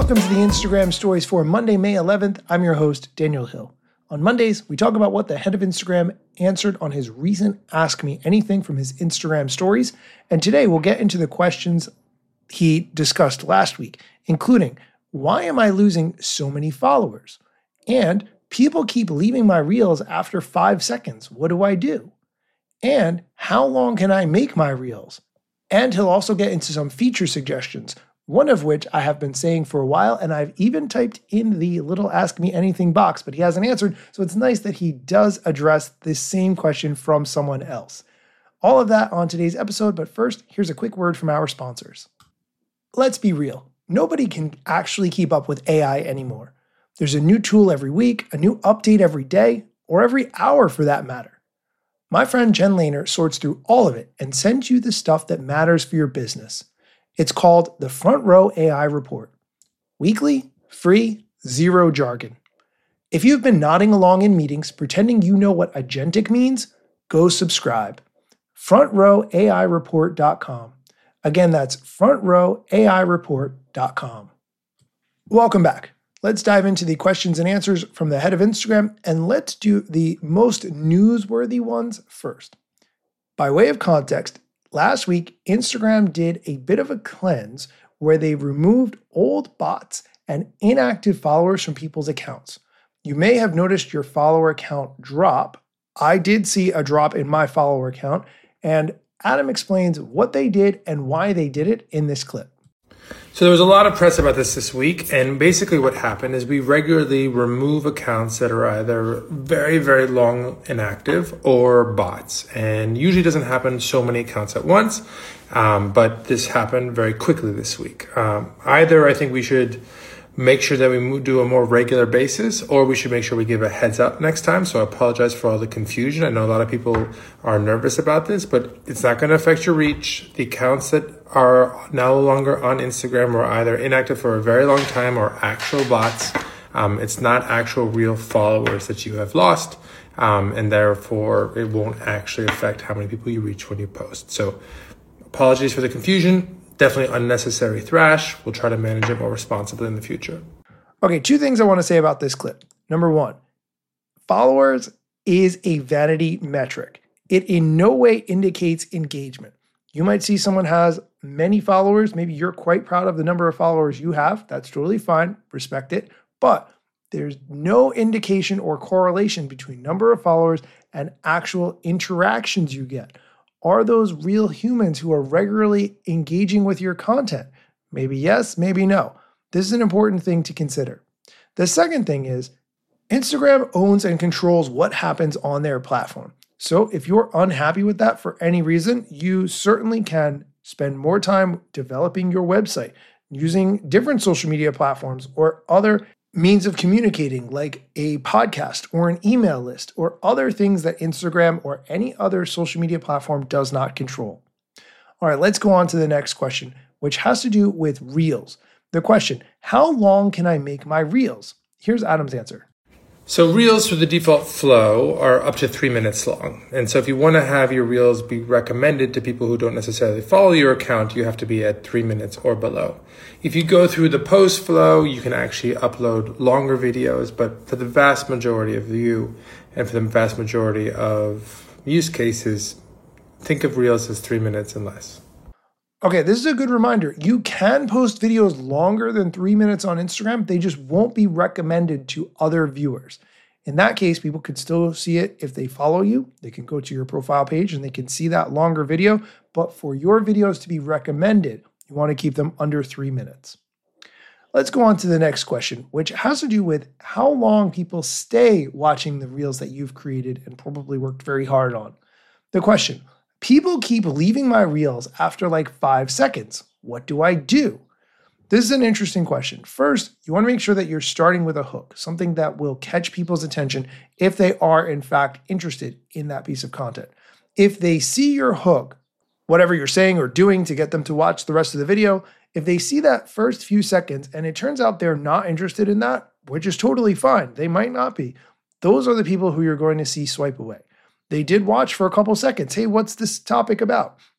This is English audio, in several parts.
Welcome to the Instagram Stories for Monday, May 11th. I'm your host, Daniel Hill. On Mondays, we talk about what the head of Instagram answered on his recent Ask Me Anything from his Instagram stories. And today we'll get into the questions he discussed last week, including, why am I losing so many followers? And people keep leaving my reels after 5 seconds. What do I do? And how long can I make my reels? And he'll also get into some feature suggestions, one of which I have been saying for a while, and I've even typed in the little Ask Me Anything box, but he hasn't answered, so it's nice that he does address this same question from someone else. All of that on today's episode, but first, here's a quick word from our sponsors. Let's be real. Nobody can actually keep up with AI anymore. There's a new tool every week, a new update every day, or every hour for that matter. My friend Jen Lehner sorts through all of it and sends you the stuff that matters for your business. It's called the Front Row AI Report. Weekly, free, zero jargon. If you've been nodding along in meetings pretending you know what agentic means, go subscribe. FrontRowAIReport.com. Again, that's FrontRowAIReport.com. Welcome back. Let's dive into the questions and answers from the head of Instagram, and let's do the most newsworthy ones first. By way of context, last week, Instagram did a bit of a cleanse where they removed old bots and inactive followers from people's accounts. You may have noticed your follower count drop. I did see a drop in my follower count, and Adam explains what they did and why they did it in this clip. So there was a lot of press about this week, and basically what happened is we regularly remove accounts that are either very, very long inactive or bots. And usually doesn't happen so many accounts at once, but this happened very quickly this week. Either I think we should make sure that we do a more regular basis, or we should make sure we give a heads up next time. So I apologize for all the confusion. I know a lot of people are nervous about this, but it's not going to affect your reach. The accounts that are no longer on Instagram were either inactive for a very long time or actual bots. It's not actual real followers that you have lost, and therefore it won't actually affect how many people you reach when you post. So apologies for the confusion. Definitely unnecessary thrash. We'll try to manage it more responsibly in the future. Okay, 2 things I want to say about this clip. Number 1, followers is a vanity metric. It in no way indicates engagement. You might see someone has many followers. Maybe you're quite proud of the number of followers you have. That's totally fine. Respect it. But there's no indication or correlation between number of followers and actual interactions you get. Are those real humans who are regularly engaging with your content? Maybe yes, maybe no. This is an important thing to consider. The second thing is Instagram owns and controls what happens on their platform. So if you're unhappy with that for any reason, you certainly can spend more time developing your website, using different social media platforms or other means of communicating like a podcast or an email list or other things that Instagram or any other social media platform does not control. All right, let's go on to the next question, which has to do with Reels. The question, how long can I make my Reels? Here's Adam's answer. So Reels for the default flow are up to 3 minutes long. And so if you want to have your Reels be recommended to people who don't necessarily follow your account, you have to be at 3 minutes or below. If you go through the post flow, you can actually upload longer videos, but for the vast majority of you and for the vast majority of use cases, think of Reels as 3 minutes and less. Okay, this is a good reminder. You can post videos longer than 3 minutes on Instagram. They just won't be recommended to other viewers. In that case, people could still see it if they follow you. They can go to your profile page and they can see that longer video. But for your videos to be recommended, you want to keep them under 3 minutes. Let's go on to the next question, which has to do with how long people stay watching the Reels that you've created and probably worked very hard on. The question, people keep leaving my Reels after like 5 seconds. What do I do? This is an interesting question. First, you want to make sure that you're starting with a hook, something that will catch people's attention if they are in fact interested in that piece of content. If they see your hook, whatever you're saying or doing to get them to watch the rest of the video, if they see that first few seconds and it turns out they're not interested in that, which is totally fine, they might not be, those are the people who you're going to see swipe away. They did watch for a couple seconds. Hey, what's this topic about?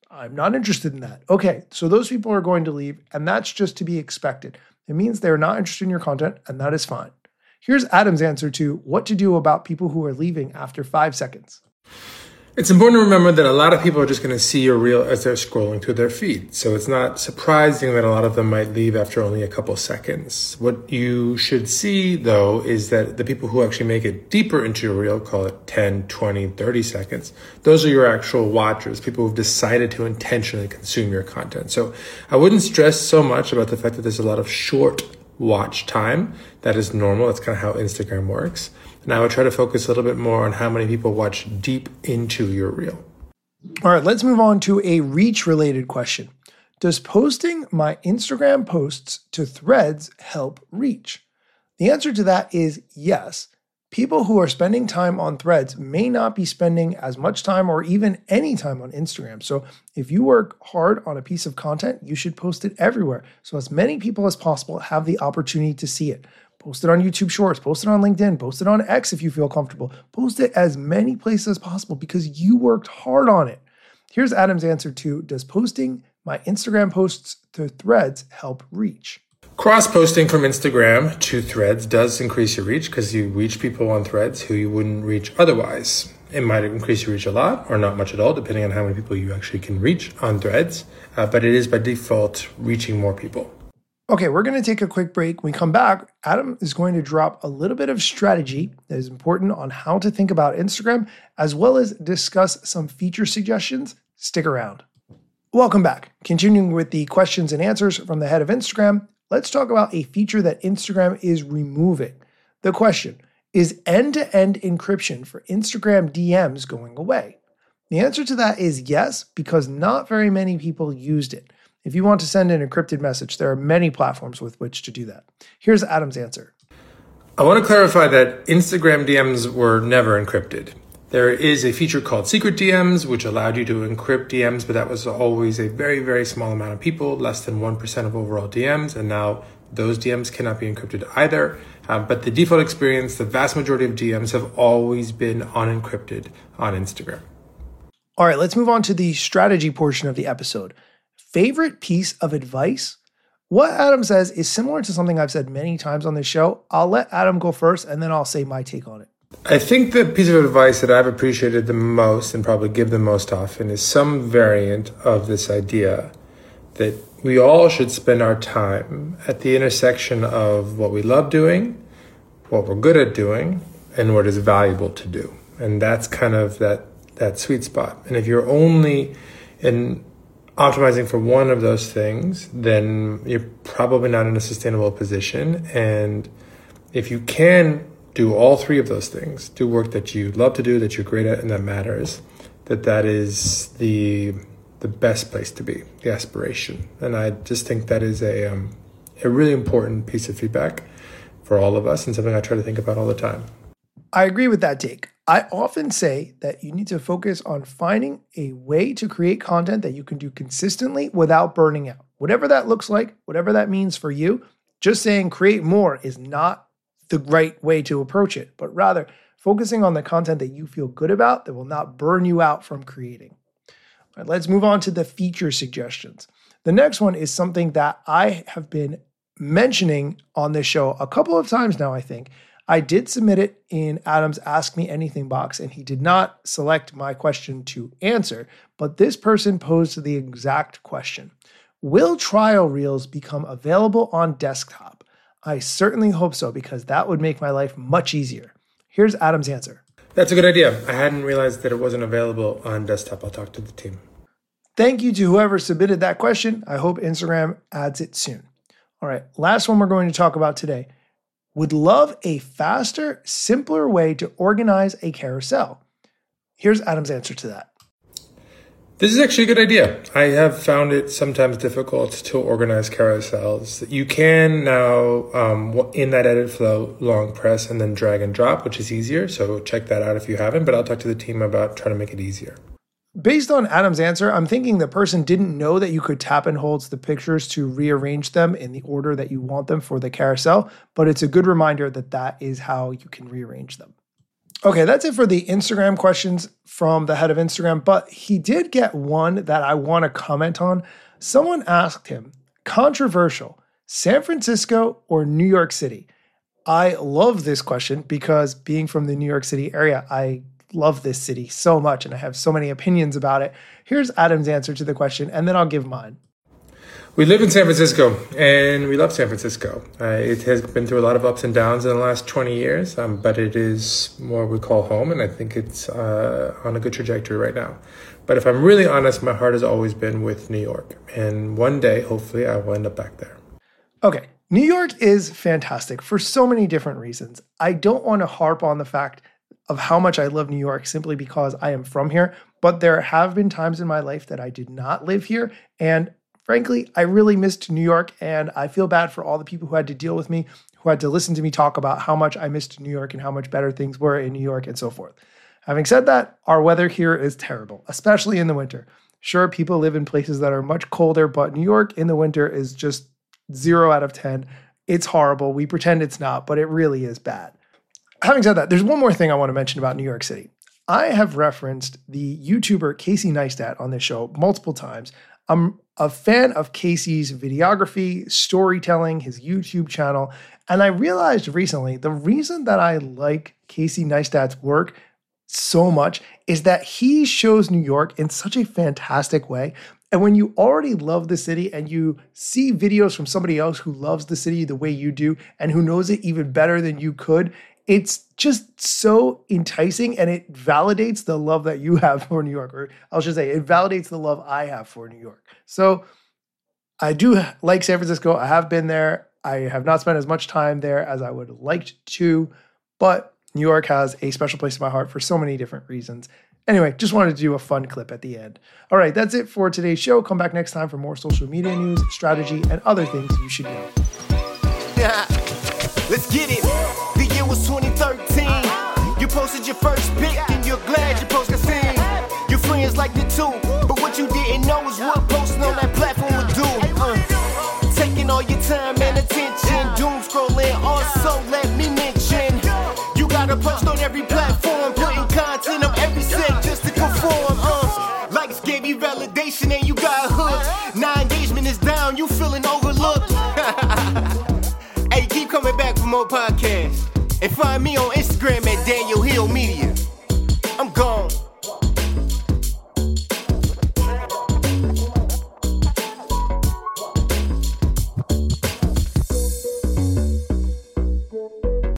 I'm not interested in that. Okay, so those people are going to leave, and that's just to be expected. It means they're not interested in your content, and that is fine. Here's Adam's answer to what to do about people who are leaving after 5 seconds. It's important to remember that a lot of people are just going to see your reel as they're scrolling through their feed. So it's not surprising that a lot of them might leave after only a couple seconds. What you should see, though, is that the people who actually make it deeper into your reel, call it 10, 20, 30 seconds, those are your actual watchers, people who've decided to intentionally consume your content. So I wouldn't stress so much about the fact that there's a lot of short watch time. That is normal. That's kind of how Instagram works. And I would try to focus a little bit more on how many people watch deep into your reel. All right, let's move on to a reach-related question. Does posting my Instagram posts to Threads help reach? The answer to that is yes. People who are spending time on Threads may not be spending as much time or even any time on Instagram. So if you work hard on a piece of content, you should post it everywhere so as many people as possible have the opportunity to see it. Post it on YouTube Shorts, post it on LinkedIn, post it on X if you feel comfortable. Post it as many places as possible because you worked hard on it. Here's Adam's answer to, does posting my Instagram posts to Threads help reach? Cross-posting from Instagram to Threads does increase your reach because you reach people on Threads who you wouldn't reach otherwise. It might increase your reach a lot or not much at all, depending on how many people you actually can reach on Threads. But it is by default reaching more people. Okay, we're going to take a quick break. When we come back, Adam is going to drop a little bit of strategy that is important on how to think about Instagram, as well as discuss some feature suggestions. Stick around. Welcome back. Continuing with the questions and answers from the head of Instagram, let's talk about a feature that Instagram is removing. The question, is end-to-end encryption for Instagram DMs going away? The answer to that is yes, because not very many people used it. If you want to send an encrypted message, there are many platforms with which to do that. Here's Adam's answer. I want to clarify that Instagram DMs were never encrypted. There is a feature called Secret DMs, which allowed you to encrypt DMs, but that was always a very, very small amount of people, less than 1% of overall DMs. And now those DMs cannot be encrypted either. But the default experience, the vast majority of DMs have always been unencrypted on Instagram. All right, let's move on to the strategy portion of the episode. Favorite piece of advice? What Adam says is similar to something I've said many times on this show. I'll let Adam go first, and then I'll say my take on it. I think the piece of advice that I've appreciated the most and probably give the most often is some variant of this idea that we all should spend our time at the intersection of what we love doing, what we're good at doing, and what is valuable to do. And that's kind of that sweet spot. And if you're only optimizing for one of those things, then you're probably not in a sustainable position. And if you can do all three of those things, do work that you love to do, that you're great at, and that matters, that is the best place to be, the aspiration. And I just think that is a really important piece of feedback for all of us and something I try to think about all the time. I agree with that take. I often say that you need to focus on finding a way to create content that you can do consistently without burning out. Whatever that looks like, whatever that means for you, just saying create more is not the right way to approach it, but rather focusing on the content that you feel good about that will not burn you out from creating. All right, let's move on to the feature suggestions. The next one is something that I have been mentioning on this show a couple of times now, I think. I did submit it in Adam's Ask Me Anything box, and he did not select my question to answer, but this person posed the exact question. Will trial reels become available on desktop? I certainly hope so, because that would make my life much easier. Here's Adam's answer. That's a good idea. I hadn't realized that it wasn't available on desktop. I'll talk to the team. Thank you to whoever submitted that question. I hope Instagram adds it soon. All right, last one we're going to talk about today. Would love a faster, simpler way to organize a carousel. Here's Adam's answer to that. This is actually a good idea. I have found it sometimes difficult to organize carousels. You can now, in that edit flow, long press and then drag and drop, which is easier. So check that out if you haven't, but I'll talk to the team about trying to make it easier. Based on Adam's answer, I'm thinking the person didn't know that you could tap and hold the pictures to rearrange them in the order that you want them for the carousel, but it's a good reminder that that is how you can rearrange them. Okay, that's it for the Instagram questions from the head of Instagram, but he did get one that I want to comment on. Someone asked him, controversial, San Francisco or New York City? I love this question because being from the New York City area, I love this city so much and I have so many opinions about it. Here's Adam's answer to the question, and then I'll give mine. We live in San Francisco, and we love San Francisco. It has been through a lot of ups and downs in the last 20 years, but it is more we call home, and I think it's on a good trajectory right now. But if I'm really honest, my heart has always been with New York, and one day, hopefully, I will end up back there. Okay, New York is fantastic for so many different reasons. I don't want to harp on the fact of how much I love New York simply because I am from here, but there have been times in my life that I did not live here, and frankly, I really missed New York, and I feel bad for all the people who had to deal with me, who had to listen to me talk about how much I missed New York and how much better things were in New York and so forth. Having said that, our weather here is terrible, especially in the winter. Sure, people live in places that are much colder, but New York in the winter is just 0 out of 10. It's horrible. We pretend it's not, but it really is bad. Having said that, there's one more thing I want to mention about New York City. I have referenced the YouTuber Casey Neistat on this show multiple times. I'm a fan of Casey's videography, storytelling, his YouTube channel, and I realized recently the reason that I like Casey Neistat's work so much is that he shows New York in such a fantastic way. And when you already love the city and you see videos from somebody else who loves the city the way you do and who knows it even better than you could, it's just so enticing and it validates the love that you have for New York. Or I should say, it validates the love I have for New York. So I do like San Francisco. I have been there. I have not spent as much time there as I would have liked to, but New York has a special place in my heart for so many different reasons. Anyway, just wanted to do a fun clip at the end. All right, that's it for today's show. Come back next time for more social media news, strategy, and other things you should know. Yeah, let's get it. The year was 2013. You posted your first pic and you're glad your post got seen. Your friends liked it too, but what you didn't know is what posting on that platform would do. Taking all your time and attention, doom scrolling. Also, let me mention, you gotta post on every platform, putting content of every set just to conform. Likes gave you validation and you got hooked. Now engagement is down, you feeling overlooked. Hey, keep coming back for more podcasts. And find me on Instagram